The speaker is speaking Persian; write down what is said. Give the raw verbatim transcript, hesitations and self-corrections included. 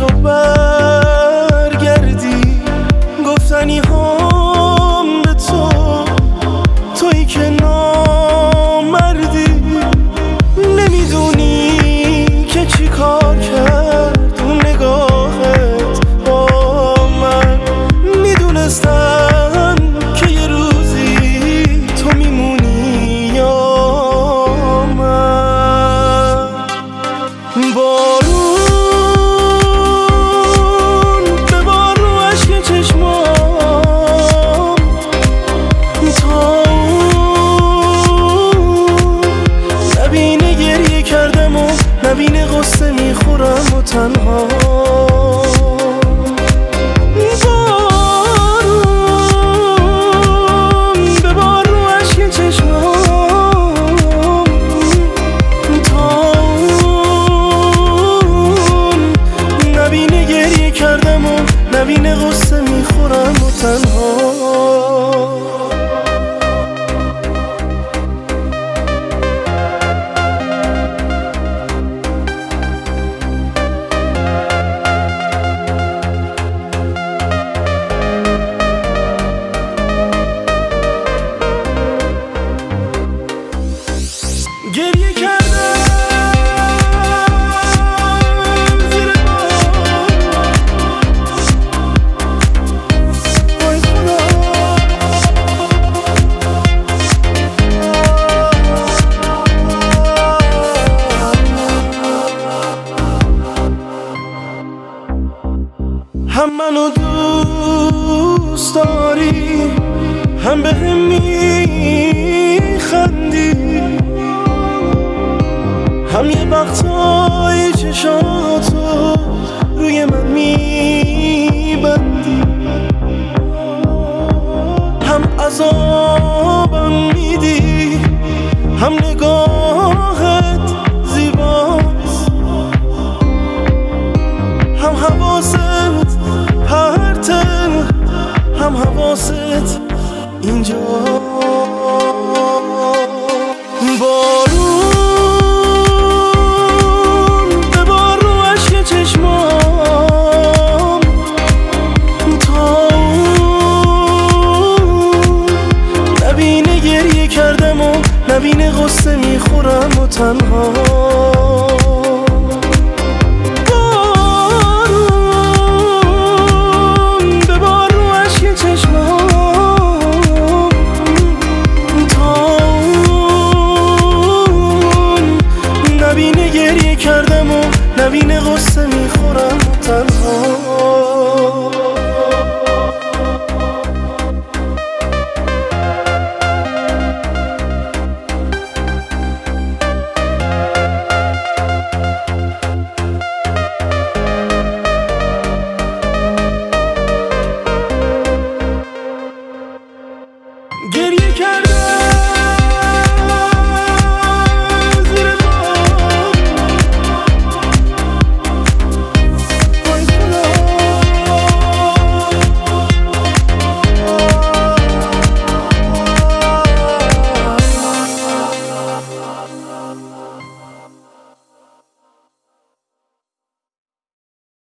تو برگردی، گفتنی هم به تو، تویی که نامردی. نمیدونی که چی کار کرد اون نگاهت با من. میدونستم که یه روزی تو میمونی یا من. بارون ببار رو عشق چشمام، تا نبینه گریه کردم و نبینه غصه میخورم و تنها. بارون ببار رو عشق چشمام، تا نبینه گریه کردم و نبینه غصه میخورم و تنها. گریه کردم زیر بار، وای خدا. هم منو دوست داری، هم بهم میخندی، هم یه وقتایی چشاتو روی من میبندی، هم عذابم میدی، هم نگاهت زیباست، هم حواست پرته، هم حواست اینجا. بارون ببار رو عشق چشمام، تا نبینه گریه کردم و نبینه غصه میخورم و تنها. بارون ببار رو عشق چشمام، تا نبینه گریه کردم و نبینه غصه میخورم و تنها. گریه کردم